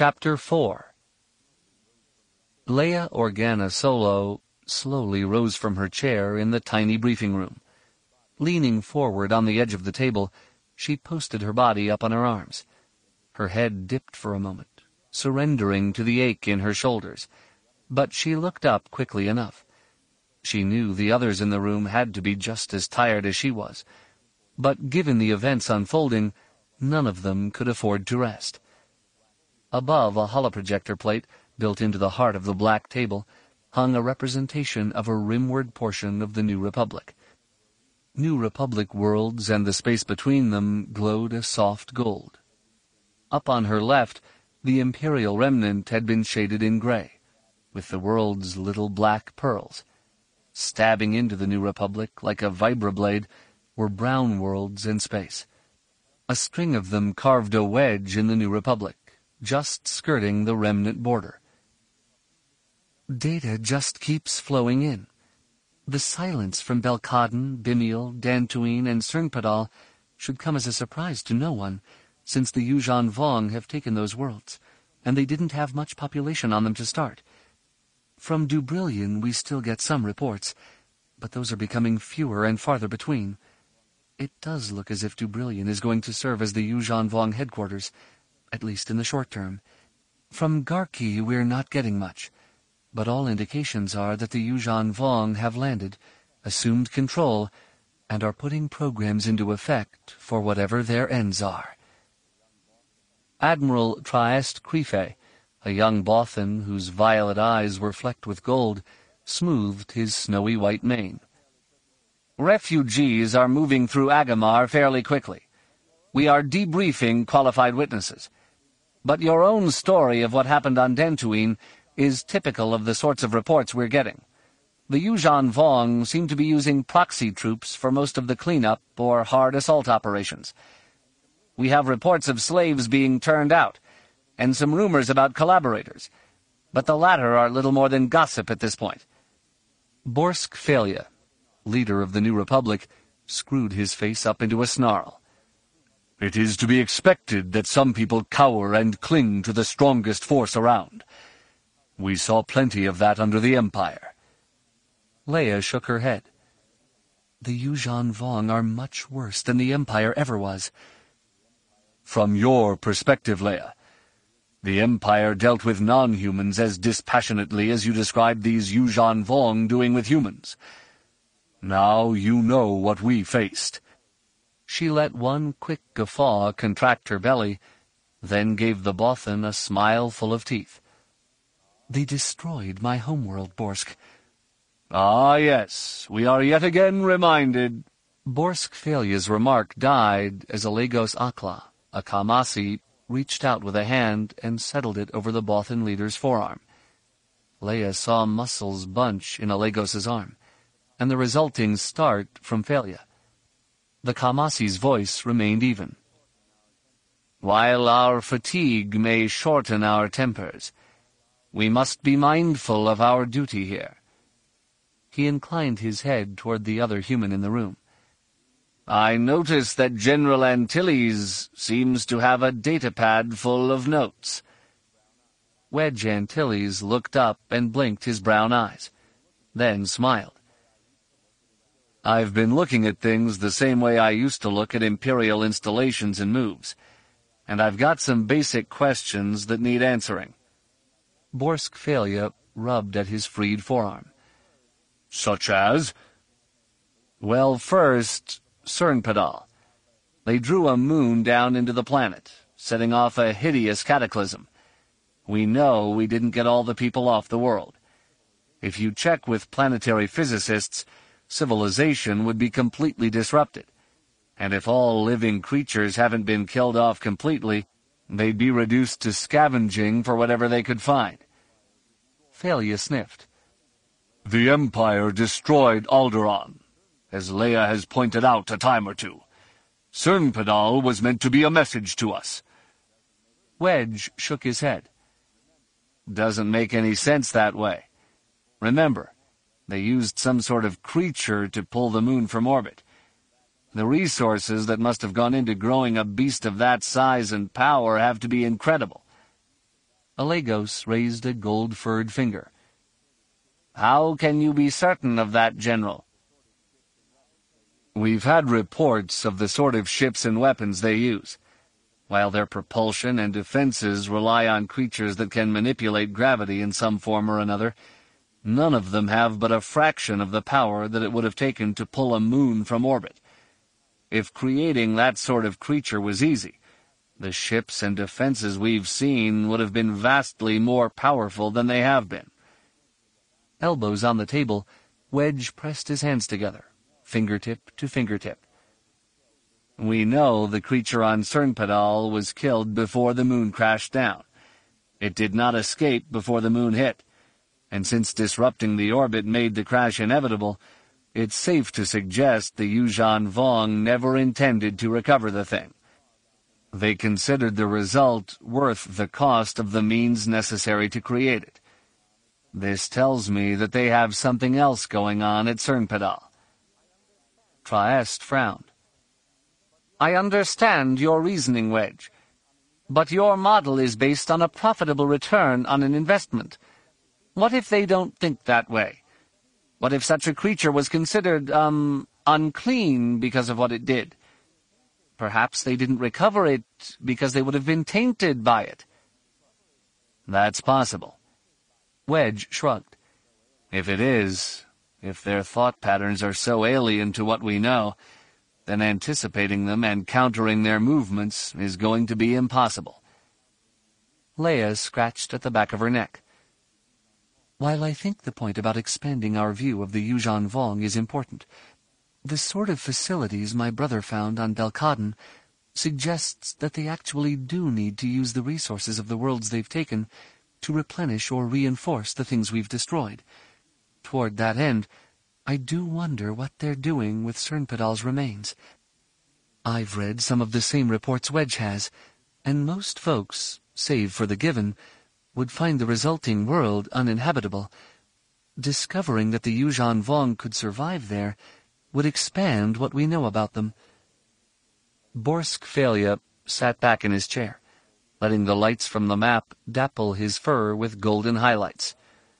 Chapter 4. Leia Organa Solo slowly rose from her chair in the tiny briefing room. Leaning forward on the edge of the table, she posted her body up on her arms. Her head dipped for a moment, surrendering to the ache in her shoulders, but she looked up quickly enough. She knew the others in the room had to be just as tired as she was, but given the events unfolding, none of them could afford to rest. Above a holoprojector plate, built into the heart of the black table, hung a representation of a rimward portion of the New Republic. New Republic worlds and the space between them glowed a soft gold. Up on her left, the Imperial remnant had been shaded in gray, with the world's little black pearls. Stabbing into the New Republic like a vibroblade were brown worlds in space. A string of them carved a wedge in the New Republic, just skirting the remnant border. Data just keeps flowing in. The silence from Belkadon, Bimiel, Dantooine, and Cernpadal should come as a surprise to no one, since the Yuuzhan Vong have taken those worlds, and they didn't have much population on them to start. From Dubrillion we still get some reports, but those are becoming fewer and farther between. It does look as if Dubrillion is going to serve as the Yuuzhan Vong headquarters, at least in the short term. From Garki we're not getting much, but all indications are that the Yuuzhan Vong have landed, assumed control, and are putting programs into effect for whatever their ends are. Admiral Trieste Krife, a young Bothan whose violet eyes were flecked with gold, smoothed his snowy white mane. Refugees are moving through Agamar fairly quickly. We are debriefing qualified witnesses. But your own story of what happened on Dantooine is typical of the sorts of reports we're getting. The Yuuzhan Vong seem to be using proxy troops for most of the cleanup or hard assault operations. We have reports of slaves being turned out, and some rumors about collaborators, but the latter are little more than gossip at this point. Borsk Felia, leader of the New Republic, screwed his face up into a snarl. It is to be expected that some people cower and cling to the strongest force around. We saw plenty of that under the Empire. Leia shook her head. The Yuuzhan Vong are much worse than the Empire ever was. From your perspective, Leia, the Empire dealt with non-humans as dispassionately as you described these Yuuzhan Vong doing with humans. Now you know what we faced. She let one quick guffaw contract her belly, then gave the Bothan a smile full of teeth. They destroyed my homeworld, Borsk. Ah, yes, we are yet again reminded. Borsk Felia's remark died as Alagos Akla, a Kamasi, reached out with a hand and settled it over the Bothan leader's forearm. Leia saw muscles bunch in Alagos's arm, and the resulting start from Felia. The Kamasi's voice remained even. While our fatigue may shorten our tempers, we must be mindful of our duty here. He inclined his head toward the other human in the room. I notice that General Antilles seems to have a datapad full of notes. Wedge Antilles looked up and blinked his brown eyes, then smiled. I've been looking at things the same way I used to look at Imperial installations and moves, and I've got some basic questions that need answering. Borsk Felia rubbed at his freed forearm. Such as? Well, first, Cernpadal. They drew a moon down into the planet, setting off a hideous cataclysm. We know we didn't get all the people off the world. If you check with planetary physicists, civilization would be completely disrupted, and if all living creatures haven't been killed off completely, they'd be reduced to scavenging for whatever they could find. Felia sniffed. The Empire destroyed Alderaan, as Leia has pointed out a time or two. Cernpadal was meant to be a message to us. Wedge shook his head. Doesn't make any sense that way. Remember, they used some sort of creature to pull the moon from orbit. The resources that must have gone into growing a beast of that size and power have to be incredible. Alegos raised a gold-furred finger. "How can you be certain of that, General?" "We've had reports of the sort of ships and weapons they use. While their propulsion and defenses rely on creatures that can manipulate gravity in some form or another, none of them have but a fraction of the power that it would have taken to pull a moon from orbit. If creating that sort of creature was easy, the ships and defenses we've seen would have been vastly more powerful than they have been." Elbows on the table, Wedge pressed his hands together, fingertip to fingertip. "We know the creature on Cernpadal was killed before the moon crashed down. It did not escape before the moon hit, and since disrupting the orbit made the crash inevitable, it's safe to suggest the Yuuzhan Vong never intended to recover the thing. They considered the result worth the cost of the means necessary to create it. This tells me that they have something else going on at Cernpadal." Trieste frowned. "I understand your reasoning, Wedge, but your model is based on a profitable return on an investment. What if they don't think that way? What if such a creature was considered, unclean because of what it did? Perhaps they didn't recover it because they would have been tainted by it." "That's possible." Wedge shrugged. "If it is, if their thought patterns are so alien to what we know, then anticipating them and countering their movements is going to be impossible." Leia scratched at the back of her neck. "While I think the point about expanding our view of the Yuuzhan Vong is important, the sort of facilities my brother found on Delkaden suggests that they actually do need to use the resources of the worlds they've taken to replenish or reinforce the things we've destroyed. Toward that end, I do wonder what they're doing with Cernpadal's remains. I've read some of the same reports Wedge has, and most folks, save for the Given, would find the resulting world uninhabitable. Discovering that the Yuuzhan Vong could survive there would expand what we know about them." Borsk Failya sat back in his chair, letting the lights from the map dapple his fur with golden highlights.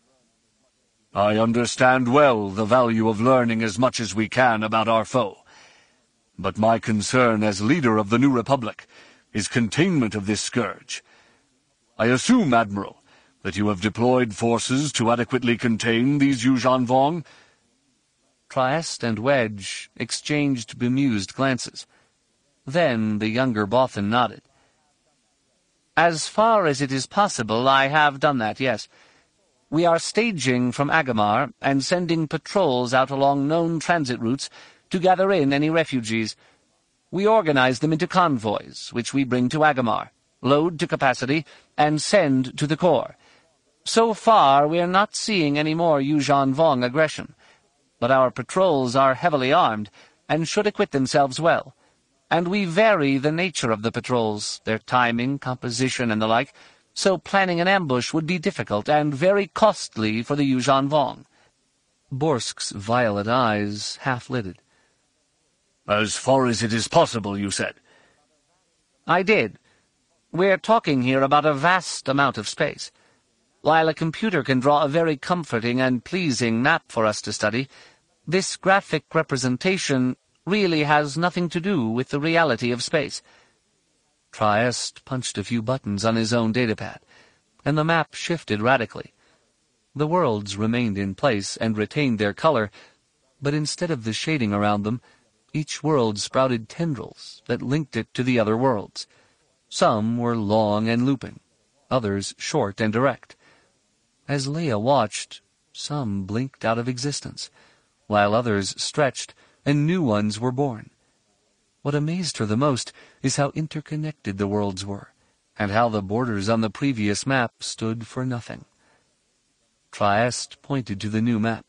"I understand well the value of learning as much as we can about our foe. But my concern as leader of the New Republic is containment of this scourge. I assume, Admiral, that you have deployed forces to adequately contain these Yuuzhan Vong?" Trieste and Wedge exchanged bemused glances. Then the younger Bothan nodded. "As far as it is possible, I have done that, yes. We are staging from Agamar and sending patrols out along known transit routes to gather in any refugees. We organize them into convoys, which we bring to Agamar, load to capacity, and send to the core. So far, we are not seeing any more Yuuzhan Vong aggression, but our patrols are heavily armed and should acquit themselves well, and we vary the nature of the patrols, their timing, composition, and the like, so planning an ambush would be difficult and very costly for the Yuuzhan Vong." Borsk's violet eyes half-lidded. "As far as it is possible, you said?" "I did. We're talking here about a vast amount of space. While a computer can draw a very comforting and pleasing map for us to study, this graphic representation really has nothing to do with the reality of space." Trieste punched a few buttons on his own datapad, and the map shifted radically. The worlds remained in place and retained their color, but instead of the shading around them, each world sprouted tendrils that linked it to the other worlds. Some were long and looping, others short and direct. As Leia watched, some blinked out of existence, while others stretched and new ones were born. What amazed her the most is how interconnected the worlds were, and how the borders on the previous map stood for nothing. Trieste pointed to the new map.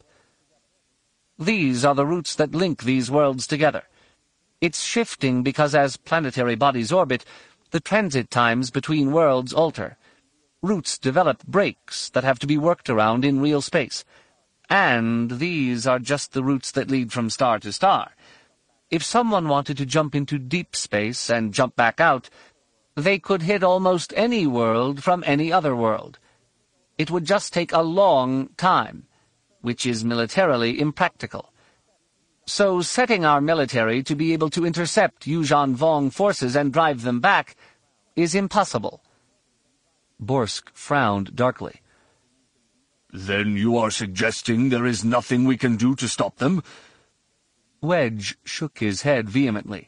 "These are the routes that link these worlds together. It's shifting because as planetary bodies orbit, the transit times between worlds alter. Routes develop breaks that have to be worked around in real space. And these are just the routes that lead from star to star. If someone wanted to jump into deep space and jump back out, They could hit almost any world from any other world. It would just take a long time, which is militarily impractical. So setting our military to be able to intercept Yuuzhan Vong forces and drive them back is impossible. Borsk frowned darkly. Then you are suggesting there is nothing we can do to stop them? Wedge shook his head vehemently.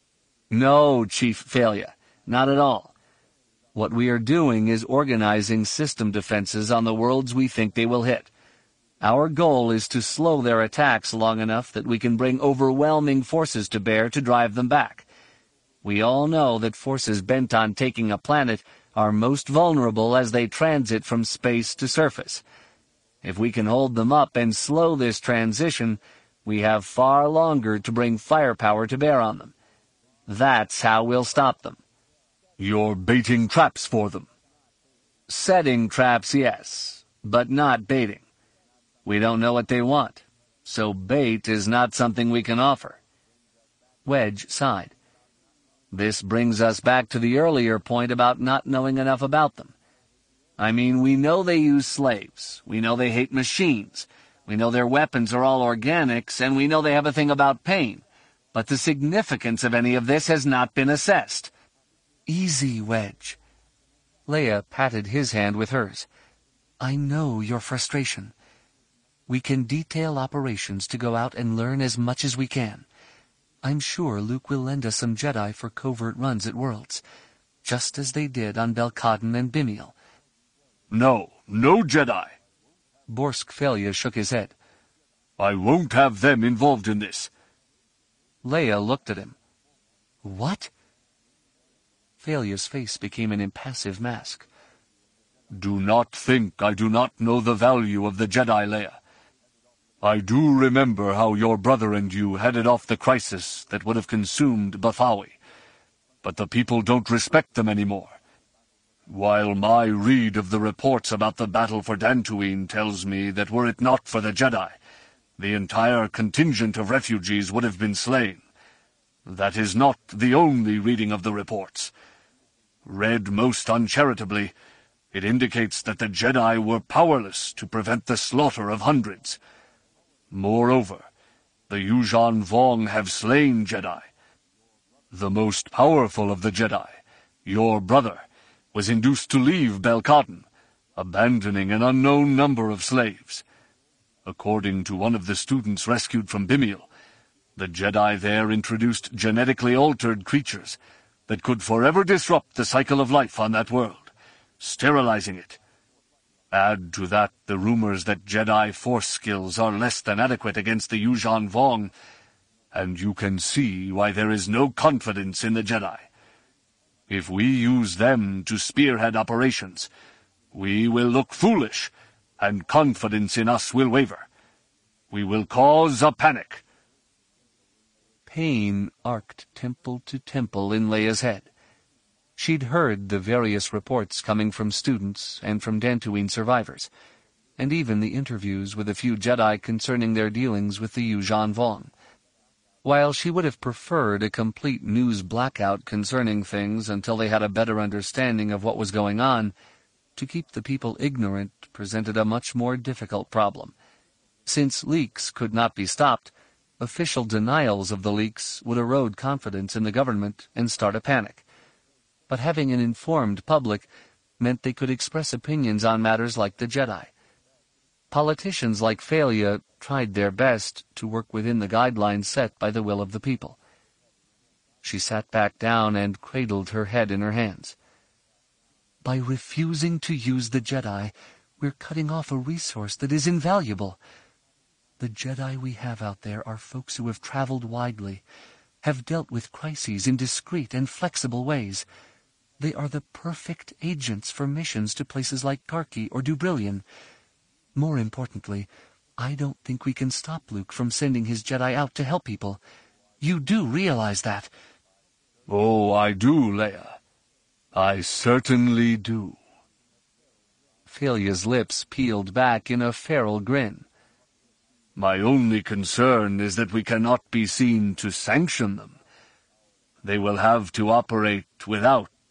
No, Chief Failure, not at all. What we are doing is organizing system defenses on the worlds we think they will hit. Our goal is to slow their attacks long enough that we can bring overwhelming forces to bear to drive them back. We all know that forces bent on taking a planet are most vulnerable as they transit from space to surface. If we can hold them up and slow this transition, we have far longer to bring firepower to bear on them. That's how we'll stop them. You're baiting traps for them. Setting traps, yes, but not baiting. We don't know what they want, so bait is not something we can offer. Wedge sighed. This brings us back to the earlier point about not knowing enough about them. I mean, we know they use slaves, we know they hate machines, we know their weapons are all organics, and we know they have a thing about pain, but the significance of any of this has not been assessed. Easy, Wedge. Leia patted his hand with hers. I know your frustration. We can detail operations to go out and learn as much as we can. I'm sure Luke will lend us some Jedi for covert runs at Worlds, just as they did on Belkadon and Bimiel. No Jedi. Borsk Failure shook his head. I won't have them involved in this. Leia looked at him. What? Failure's face became an impassive mask. Do not think I do not know the value of the Jedi, Leia. I do remember how your brother and you headed off the crisis that would have consumed Bathawi, but the people don't respect them anymore. While my read of the reports about the battle for Dantooine tells me that were it not for the Jedi, the entire contingent of refugees would have been slain. That is not the only reading of the reports. Read most uncharitably, it indicates that the Jedi were powerless to prevent the slaughter of hundreds. Moreover, the Yuuzhan Vong have slain Jedi. The most powerful of the Jedi, your brother, was induced to leave Belkadon, abandoning an unknown number of slaves. According to one of the students rescued from Bimiel, the Jedi there introduced genetically altered creatures that could forever disrupt the cycle of life on that world, sterilizing it. Add to that the rumors that Jedi Force skills are less than adequate against the Yuuzhan Vong, and you can see why there is no confidence in the Jedi. If we use them to spearhead operations, we will look foolish, and confidence in us will waver. We will cause a panic. Pain arced temple to temple in Leia's head. She'd heard the various reports coming from students and from Dantooine survivors, and even the interviews with a few Jedi concerning their dealings with the Yuuzhan Vong. While she would have preferred a complete news blackout concerning things until they had a better understanding of what was going on, to keep the people ignorant presented a much more difficult problem. Since leaks could not be stopped, official denials of the leaks would erode confidence in the government and start a panic. But having an informed public meant they could express opinions on matters like the Jedi. Politicians like Failure tried their best to work within the guidelines set by the will of the people. She sat back down and cradled her head in her hands. By refusing to use the Jedi, we're cutting off a resource that is invaluable. The Jedi we have out there are folks who have traveled widely, have dealt with crises in discreet and flexible ways. They are the perfect agents for missions to places like Karki or Dubrillion. More importantly, I don't think we can stop Luke from sending his Jedi out to help people. You do realize that? Oh, I do, Leia. I certainly do. Failure's lips peeled back in a feral grin. My only concern is that we cannot be seen to sanction them. They will have to operate without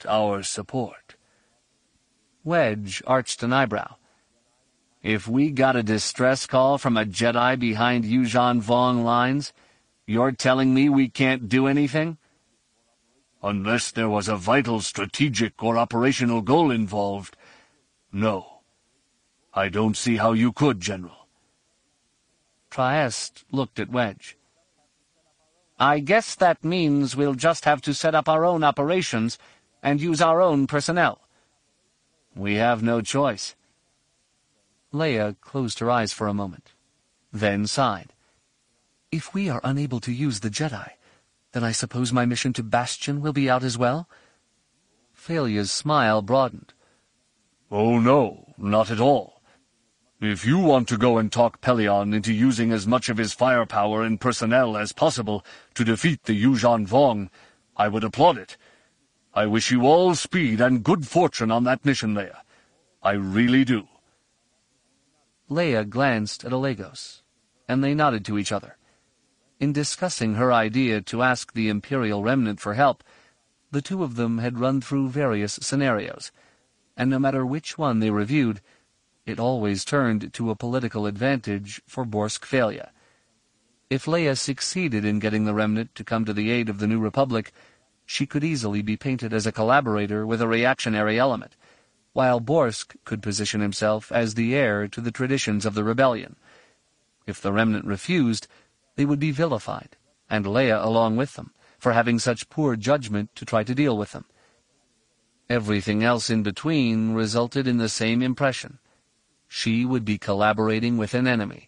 our support. Wedge arched an eyebrow. If we got a distress call from a Jedi behind Yuuzhan Vong lines, you're telling me we can't do anything? Unless there was a vital strategic or operational goal involved, no. I don't see how you could, General. Trieste looked at Wedge. I guess that means we'll just have to set up our own operations and use our own personnel. We have no choice. Leia closed her eyes for a moment, then sighed. If we are unable to use the Jedi, then I suppose my mission to Bastion will be out as well? Thalia's smile broadened. Oh no, not at all. If you want to go and talk Pellaeon into using as much of his firepower and personnel as possible to defeat the Yuuzhan Vong, I would applaud it. I wish you all speed and good fortune on that mission, Leia. I really do. Leia glanced at Alegos, and they nodded to each other. In discussing her idea to ask the Imperial Remnant for help, the two of them had run through various scenarios, and no matter which one they reviewed, it always turned to a political advantage for Borsk Thalia. If Leia succeeded in getting the Remnant to come to the aid of the New Republic, she could easily be painted as a collaborator with a reactionary element, while Borsk could position himself as the heir to the traditions of the rebellion. If the Remnant refused, they would be vilified, and Leia along with them, for having such poor judgment to try to deal with them. Everything else in between resulted in the same impression. She would be collaborating with an enemy.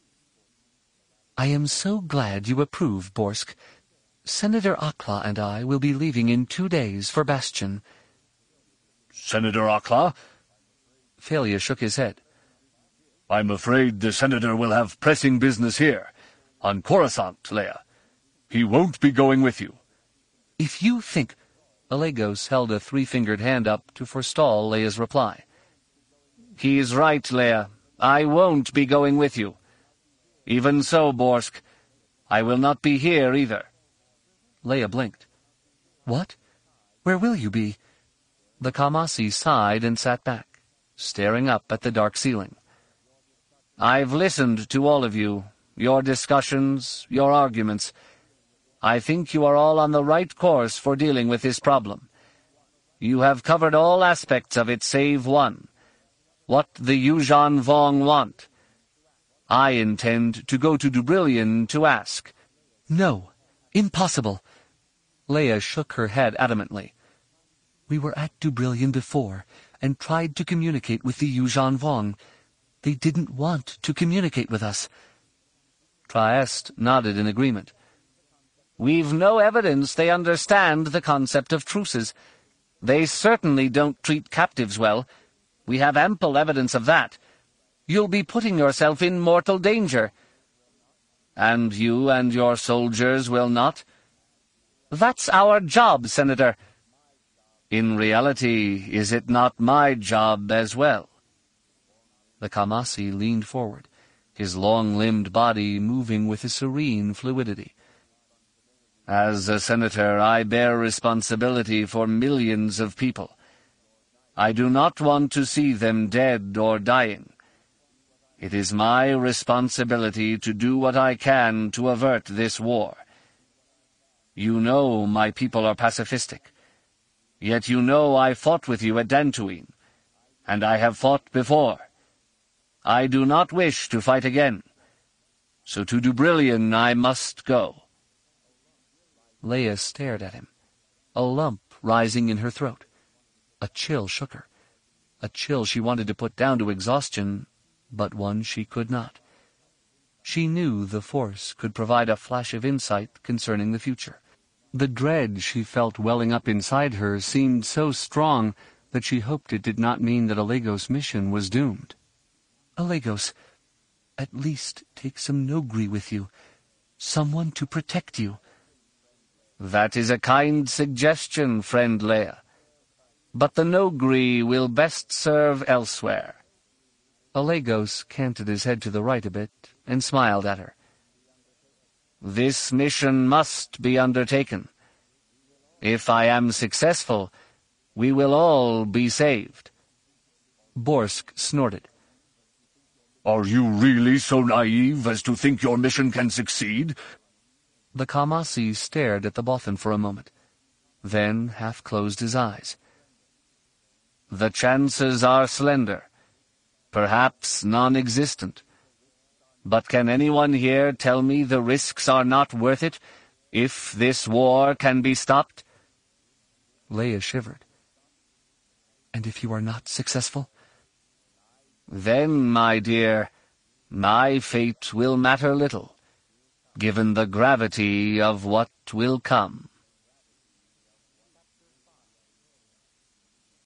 I am so glad you approve, Borsk. Senator Akla and I will be leaving in 2 days for Bastion. Senator Akla? Thalia shook his head. I'm afraid the Senator will have pressing business here, on Coruscant, Leia. He won't be going with you. If you think... Alegos held a 3-fingered hand up to forestall Leia's reply. He's right, Leia. I won't be going with you. Even so, Borsk, I will not be here either. Leia blinked. What? Where will you be? The Kamasi sighed and sat back, staring up at the dark ceiling. I've listened to all of you, your discussions, your arguments. I think you are all on the right course for dealing with this problem. You have covered all aspects of it save one. What the Yuuzhan Vong want. I intend to go to Dubrillion to ask. No, impossible. Leia shook her head adamantly. We were at Dubrillion before, and tried to communicate with the Yuuzhan Vong. They didn't want to communicate with us. Trieste nodded in agreement. We've no evidence they understand the concept of truces. They certainly don't treat captives well. We have ample evidence of that. You'll be putting yourself in mortal danger. And you and your soldiers will not? That's our job, Senator. In reality, is it not my job as well? The Kamasi leaned forward, his long-limbed body moving with a serene fluidity. As a senator, I bear responsibility for millions of people. I do not want to see them dead or dying. It is my responsibility to do what I can to avert this war. You know my people are pacifistic. Yet you know I fought with you at Dantooine, and I have fought before. I do not wish to fight again. So to Dubrillion I must go. Leia stared at him, a lump rising in her throat. A chill shook her, a chill she wanted to put down to exhaustion, but one she could not. She knew the Force could provide a flash of insight concerning the future. The dread she felt welling up inside her seemed so strong that she hoped it did not mean that Alegos' mission was doomed. Alegos, at least take some Noghri with you, someone to protect you. That is a kind suggestion, friend Leia. But the Noghri will best serve elsewhere. Alegos canted his head to the right a bit and smiled at her. This mission must be undertaken. If I am successful, we will all be saved. Borsk snorted. Are you really so naive as to think your mission can succeed? The Kamasi stared at the Bothan for a moment, then half closed his eyes. The chances are slender, perhaps non-existent. But can anyone here tell me the risks are not worth it, if this war can be stopped? Leia shivered. And if you are not successful? Then, my dear, my fate will matter little, given the gravity of what will come.